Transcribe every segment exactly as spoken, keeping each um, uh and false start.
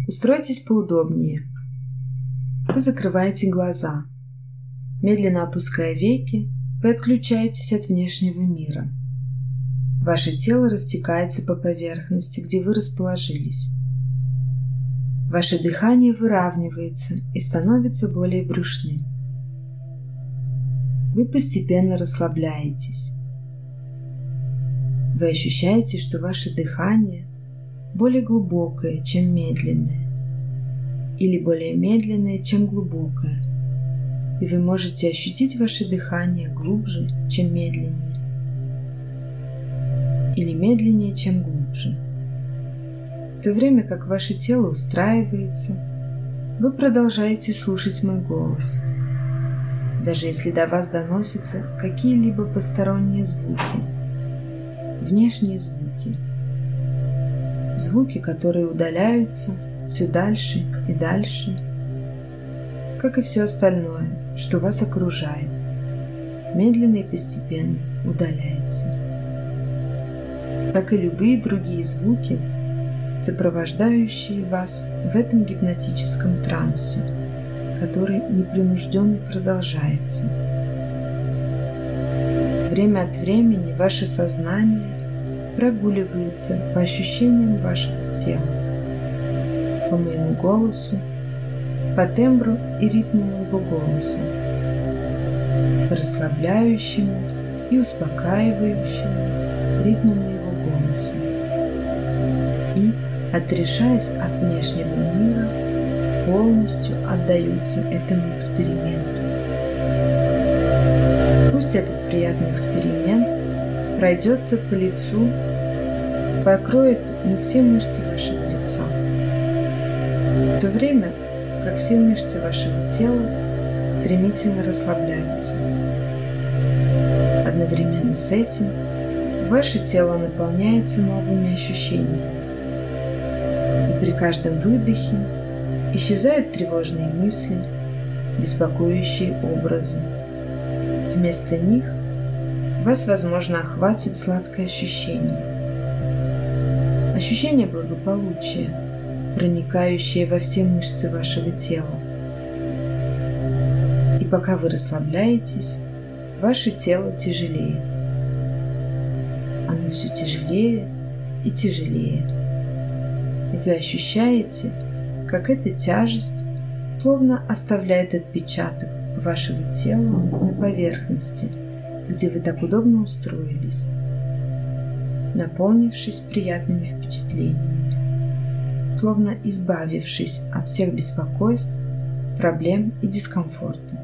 Устройтесь поудобнее. Вы закрываете глаза. Медленно опуская веки, вы отключаетесь от внешнего мира. Ваше тело растекается по поверхности, где вы расположились. Ваше дыхание выравнивается и становится более брюшным. Вы постепенно расслабляетесь. Вы ощущаете, что ваше дыхание более глубокое, чем медленное, или более медленное, чем глубокое, и вы можете ощутить ваше дыхание глубже, чем медленнее, или медленнее, чем глубже. В то время как ваше тело устраивается, вы продолжаете слушать мой голос, даже если до вас доносятся какие-либо посторонние звуки, внешние звуки, звуки, которые удаляются все дальше и дальше, как и все остальное, что вас окружает, медленно и постепенно удаляется. Как и любые другие звуки, сопровождающие вас в этом гипнотическом трансе, который непринужденно продолжается. Время от времени ваше сознание прогуливается по ощущениям вашего тела, по моему голосу, по тембру и ритму моего голоса, по расслабляющему и успокаивающему ритму моего голоса. И, отрешаясь от внешнего мира, полностью отдаются этому эксперименту. Пусть этот приятный эксперимент пройдется по лицу, покроет не все мышцы вашего лица, в то время как все мышцы вашего тела стремительно расслабляются. Одновременно с этим ваше тело наполняется новыми ощущениями, и при каждом выдохе исчезают тревожные мысли, беспокоящие образы. Вместо них вас, возможно, охватит сладкое ощущение. Ощущение благополучия, проникающее во все мышцы вашего тела. И пока вы расслабляетесь, ваше тело тяжелеет. Оно все тяжелее и тяжелее. И вы ощущаете, как эта тяжесть словно оставляет отпечаток вашего тела на поверхности, где вы так удобно устроились, наполнившись приятными впечатлениями, словно избавившись от всех беспокойств, проблем и дискомфорта.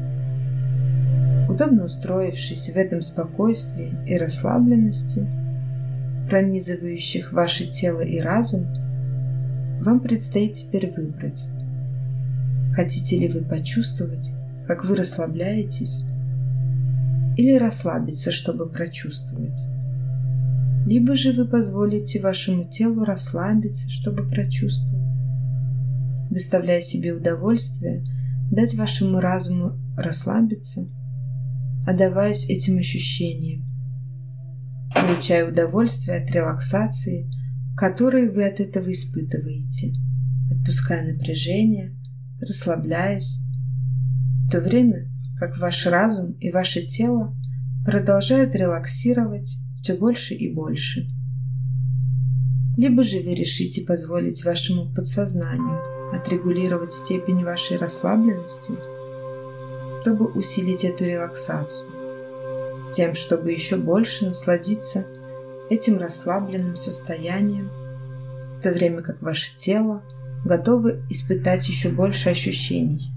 Удобно устроившись в этом спокойствии и расслабленности, пронизывающих ваше тело и разум, вам предстоит теперь выбрать, хотите ли вы почувствовать, как вы расслабляетесь, или расслабиться, чтобы прочувствовать. Либо же вы позволите вашему телу расслабиться, чтобы прочувствовать, доставляя себе удовольствие, дать вашему разуму расслабиться, отдаваясь этим ощущениям, получая удовольствие от релаксации, которую вы от этого испытываете, отпуская напряжение, расслабляясь, в то время как ваш разум и ваше тело продолжают релаксировать все больше и больше. Либо же вы решите позволить вашему подсознанию отрегулировать степень вашей расслабленности, чтобы усилить эту релаксацию, тем, чтобы еще больше насладиться этим расслабленным состоянием, в то время как ваше тело готово испытать еще больше ощущений.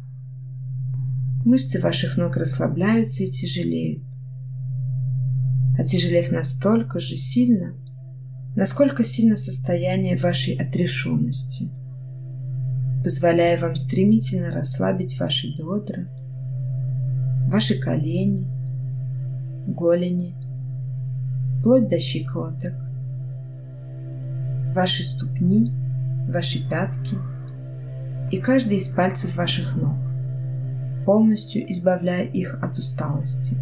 Мышцы ваших ног расслабляются и тяжелеют, отяжелев настолько же сильно, насколько сильно состояние вашей отрешенности, позволяя вам стремительно расслабить ваши бедра, ваши колени, голени, вплоть до щиколоток, ваши ступни, ваши пятки и каждый из пальцев ваших ног, полностью избавляя их от усталости.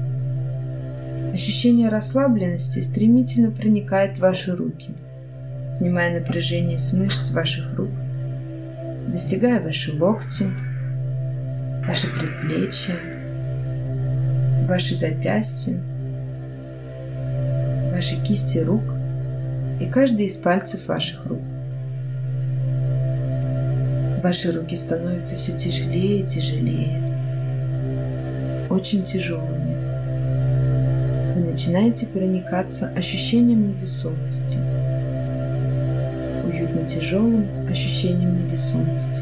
Ощущение расслабленности стремительно проникает в ваши руки, снимая напряжение с мышц ваших рук, достигая ваши локти, ваши предплечья, ваши запястья, ваши кисти рук и каждый из пальцев ваших рук. Ваши руки становятся все тяжелее и тяжелее, очень тяжелыми. Вы начинаете проникаться ощущением невесомости, уютно тяжелым ощущением невесомости.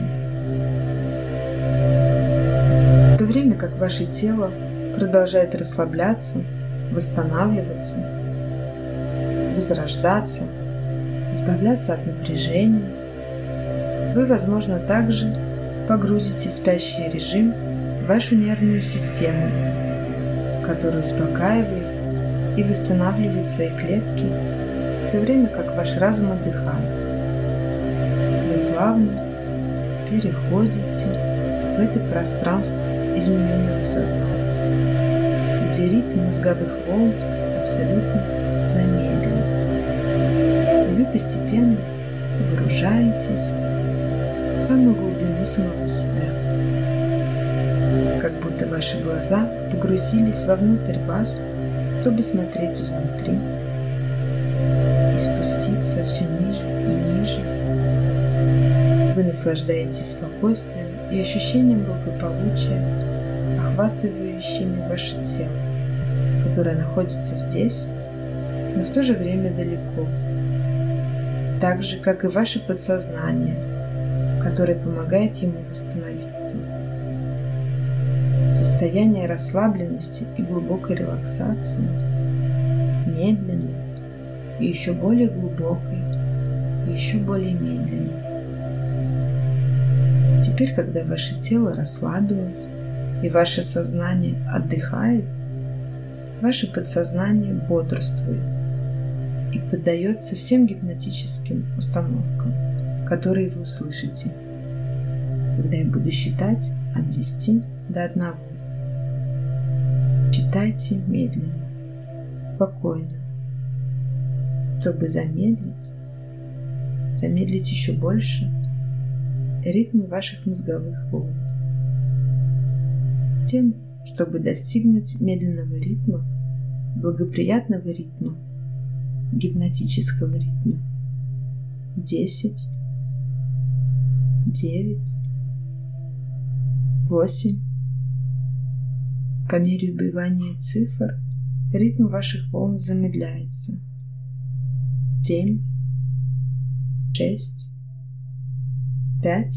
В то время как ваше тело продолжает расслабляться, восстанавливаться, возрождаться, избавляться от напряжения, вы, возможно, также погрузите в спящий режим вашу нервную систему, которая успокаивает и восстанавливает свои клетки, в то время как ваш разум отдыхает. Вы плавно переходите в это пространство измененного сознания, где ритм мозговых волн абсолютно замедлен. И вы постепенно погружаетесь в самую глубину самого себя, как будто ваши глаза погрузились вовнутрь вас, чтобы смотреть изнутри и спуститься все ниже и ниже. Вы наслаждаетесь спокойствием и ощущением благополучия, охватывающими ваше тело, которое находится здесь, но в то же время далеко, так же, как и ваше подсознание, которое помогает ему восстановиться. Состояние расслабленности и глубокой релаксации, медленной и еще более глубокой, и еще более медленной. Теперь, когда ваше тело расслабилось и ваше сознание отдыхает, ваше подсознание бодрствует и поддается всем гипнотическим установкам, которые вы услышите, когда я буду считать от десяти до одного. Считайте медленно, спокойно, чтобы замедлить, замедлить еще больше ритм ваших мозговых волн. Тем, чтобы достигнуть медленного ритма, благоприятного ритма, гипнотического ритма. Десять, девять, восемь. По мере убывания цифр ритм ваших волн замедляется. Семь, шесть, пять.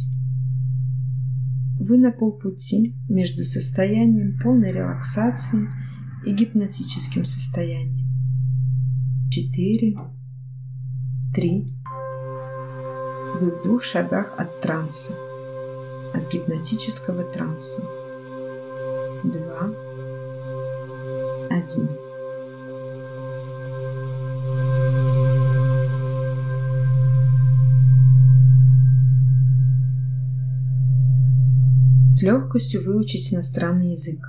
Вы на полпути между состоянием полной релаксации и гипнотическим состоянием. Четыре, три. Вы в двух шагах от транса, от гипнотического транса. Два, один. С легкостью выучить иностранный язык.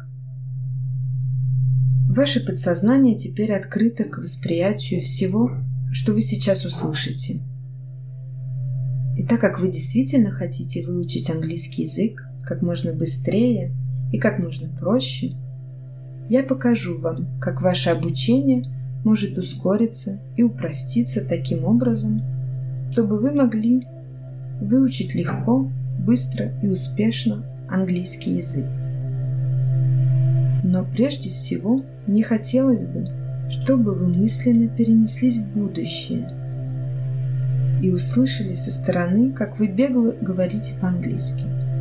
Ваше подсознание теперь открыто к восприятию всего, что вы сейчас услышите. И так как вы действительно хотите выучить английский язык как можно быстрее и как можно проще, я покажу вам, как ваше обучение может ускориться и упроститься таким образом, чтобы вы могли выучить легко, быстро и успешно английский язык. Но прежде всего мне хотелось бы, чтобы вы мысленно перенеслись в будущее и услышали со стороны, как вы бегло говорите по-английски.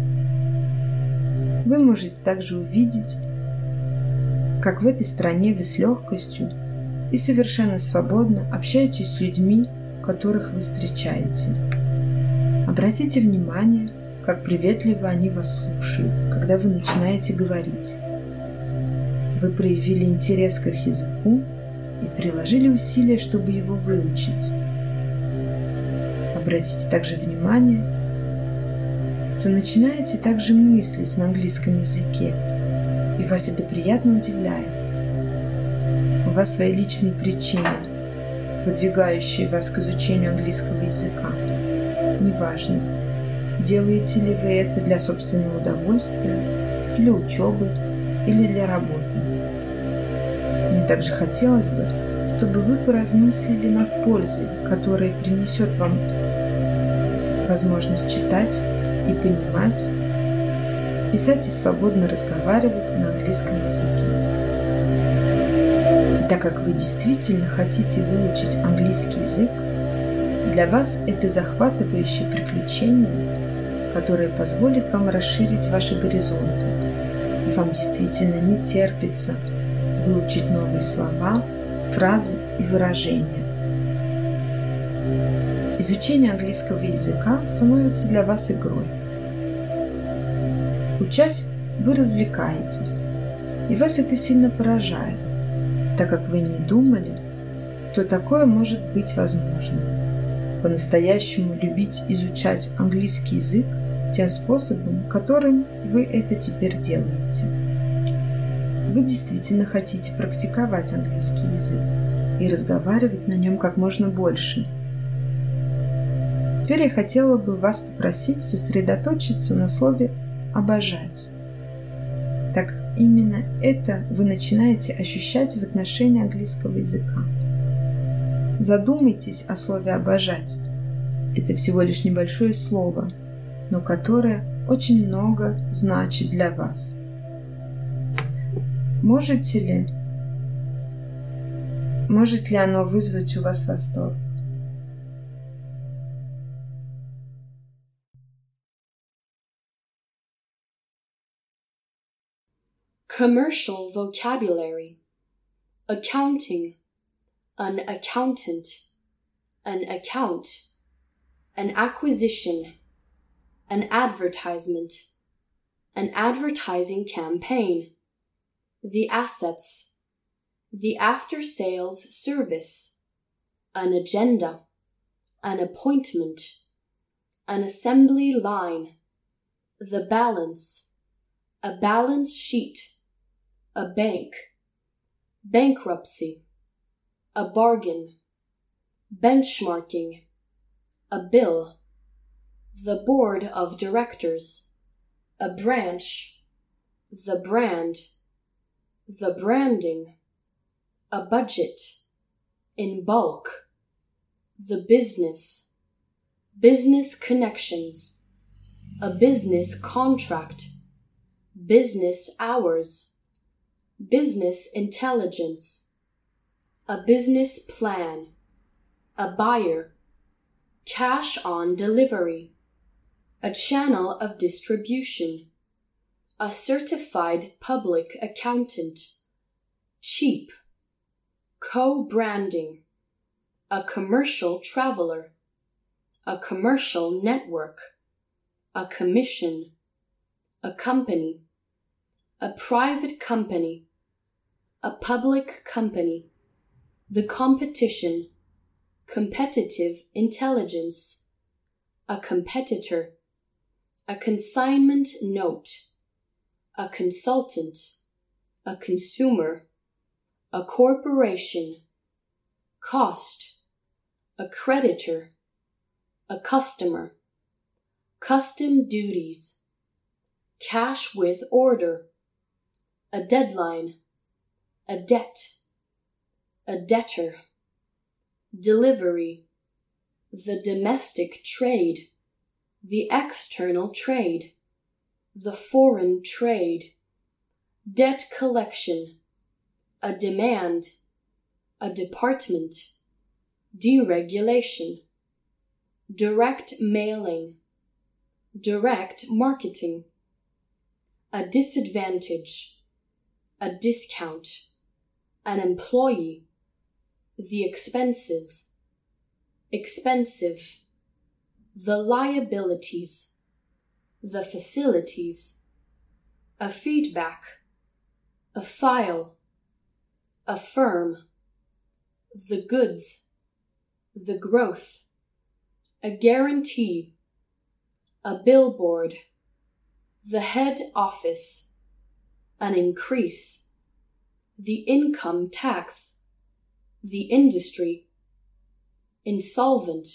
Вы можете также увидеть, как в этой стране вы с легкостью и совершенно свободно общаетесь с людьми, которых вы встречаете. Обратите внимание, как приветливо они вас слушают, когда вы начинаете говорить. Вы проявили интерес к их языку и приложили усилия, чтобы его выучить. Обратите также внимание, что начинаете также мыслить на английском языке, и вас это приятно удивляет. У вас свои личные причины, подвигающие вас к изучению английского языка. Неважно, делаете ли вы это для собственного удовольствия, для учебы или для работы. Мне также хотелось бы, чтобы вы поразмыслили над пользой, которая принесет вам возможность читать и понимать, писать и свободно разговаривать на английском языке. И так как вы действительно хотите выучить английский язык, для вас это захватывающее приключение, которое позволит вам расширить ваши горизонты, и вам действительно не терпится выучить новые слова, фразы и выражения. Изучение английского языка становится для вас игрой. Учась, вы развлекаетесь, и вас это сильно поражает, так как вы не думали, что такое может быть возможно. По-настоящему любить изучать английский язык тем способом, которым вы это теперь делаете. Вы действительно хотите практиковать английский язык и разговаривать на нем как можно больше. Теперь я хотела бы вас попросить сосредоточиться на слове «обожать». Так именно это вы начинаете ощущать в отношении английского языка. Задумайтесь о слове «обожать». Это всего лишь небольшое слово, но которое очень много значит для вас. Можете ли, может ли оно вызвать у вас восторг? Commercial vocabulary: accounting, an accountant, an account, an acquisition, an advertisement, an advertising campaign, the assets, the after-sales service, an agenda, an appointment, an assembly line, the balance, a balance sheet, a bank, bankruptcy, a bargain, benchmarking, a bill, the board of directors, a branch, the brand, the branding, a budget, in bulk, the business, business connections, a business contract, business hours, business intelligence, a business plan, a buyer, cash on delivery, a channel of distribution, a certified public accountant, cheap, co-branding, a commercial traveler, a commercial network, a commission, a company, a private company, a public company, the competition, competitive intelligence, a competitor, a consignment note, a consultant, a consumer, a corporation, cost, a creditor, a customer, custom duties, cash with order, a deadline, a debt, a debtor, delivery, the domestic trade, the external trade, the foreign trade, debt collection, a demand, a department, deregulation, direct mailing, direct marketing, a disadvantage, a discount, an employee, the expenses, expensive, the liabilities, the facilities, a feedback, a file, a firm, the goods, the growth, a guarantee, a billboard, the head office, an increase, the income tax, the industry, insolvent.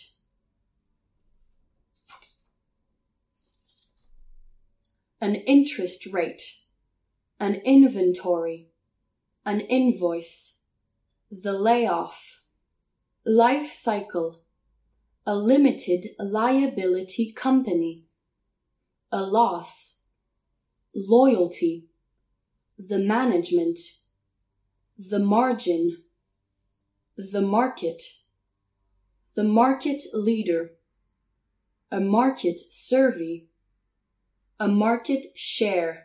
An interest rate, an inventory, an invoice, the layoff, life cycle, a limited liability company, a loss, loyalty, the management, the margin, the market, the market leader, a market survey, a market share,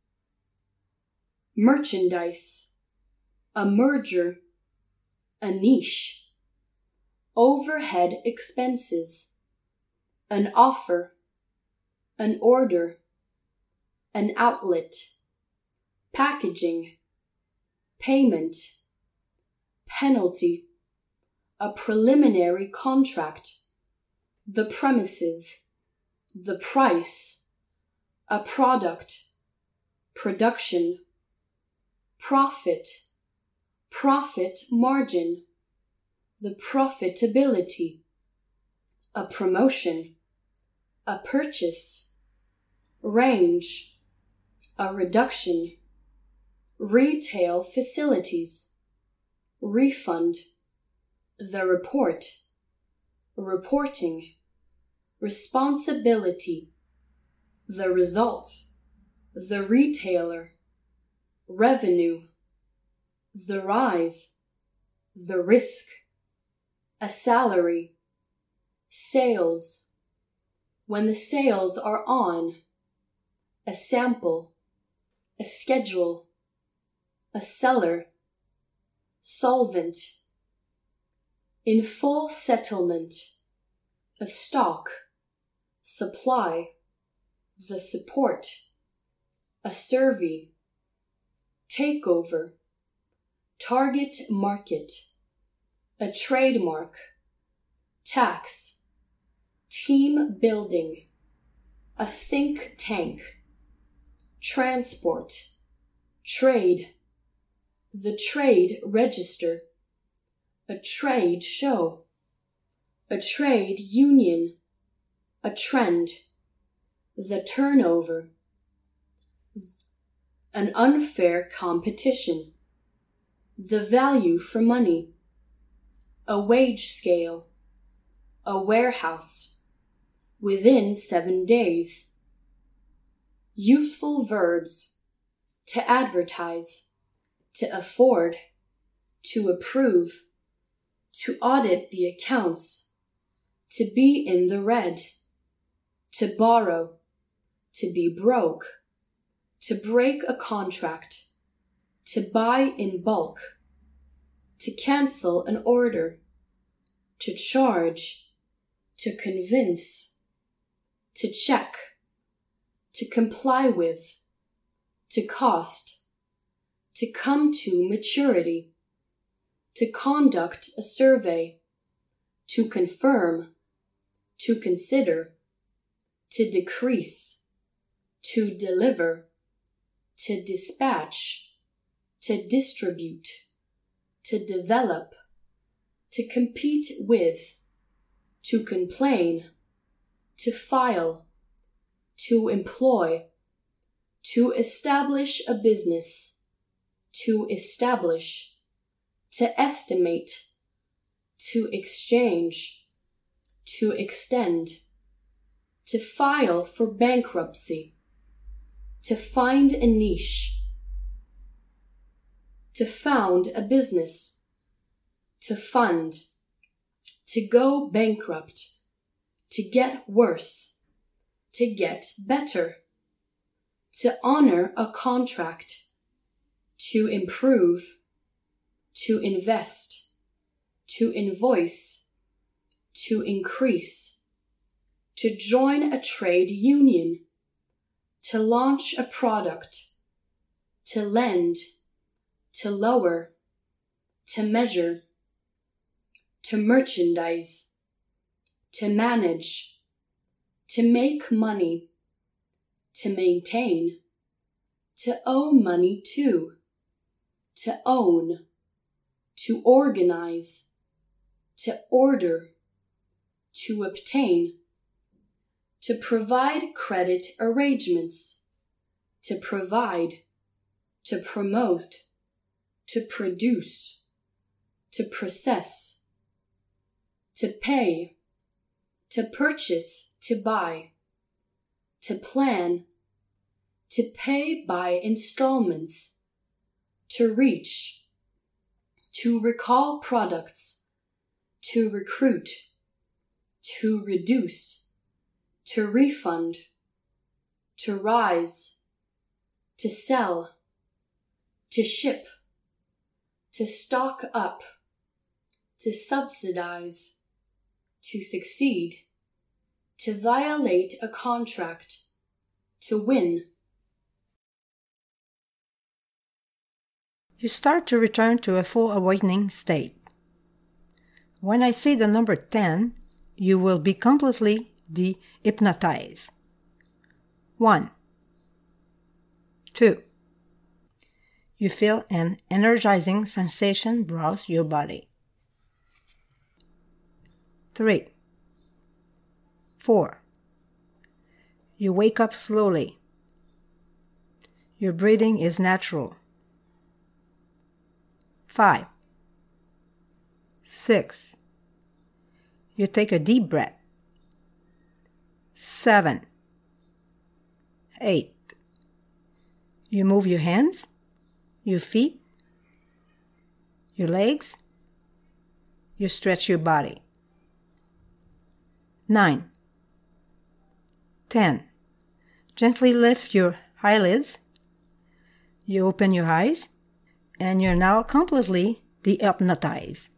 merchandise, a merger, a niche, overhead expenses, an offer, an order, an outlet, packaging, payment, penalty, a preliminary contract, the premises, the price, a product, production, profit, profit margin, the profitability, a promotion, a purchase, range, a reduction, retail facilities, refund, the report, reporting, responsibility, the result, the retailer, revenue, the rise, the risk, a salary, sales, when the sales are on, a sample, a schedule, a seller, solvent, in full settlement, a stock, supply, the support, a survey, takeover, target market, a trademark, tax, team building, a think tank, transport, trade, the trade register, a trade show, a trade union, a trend, the turnover, an unfair competition, the value for money, a wage scale, a warehouse, within seven days. Useful verbs, to advertise, to afford, to approve, to audit the accounts, to be in the red, to borrow, to be broke, to break a contract, to buy in bulk, to cancel an order, to charge, to convince, to check, to comply with, to cost, to come to maturity, to conduct a survey, to confirm, to consider, to decrease, to deliver, to dispatch, to distribute, to develop, to compete with, to complain, to file, to employ, to establish a business, to establish, to estimate, to exchange, to extend, to file for bankruptcy, to find a niche, to found a business, to fund, to go bankrupt, to get worse, to get better, to honor a contract, to improve, to invest, to invoice, to increase, to join a trade union, to launch a product, to lend, to lower, to measure, to merchandise, to manage, to make money, to maintain, to owe money to, to own, to organize, to order, to obtain, to provide credit arrangements, to provide, to promote, to produce, to process, to pay, to purchase, to buy, to plan, to pay by installments, to reach, to recall products, to recruit, to reduce, to refund, to rise, to sell, to ship, to stock up, to subsidize, to succeed, to violate a contract, to win. You start to return to a full awakening state. When I say the number ten, you will be completely de-hypnotized. One. Two. You feel an energizing sensation browse your body. Three. Four. You wake up slowly. Your breathing is natural. Five. Six. You take a deep breath. Seven. Eight. You move your hands, your feet, your legs. You stretch your body. Nine. Ten. Gently lift your eyelids. You open your eyes, and you're now completely de-hypnotized.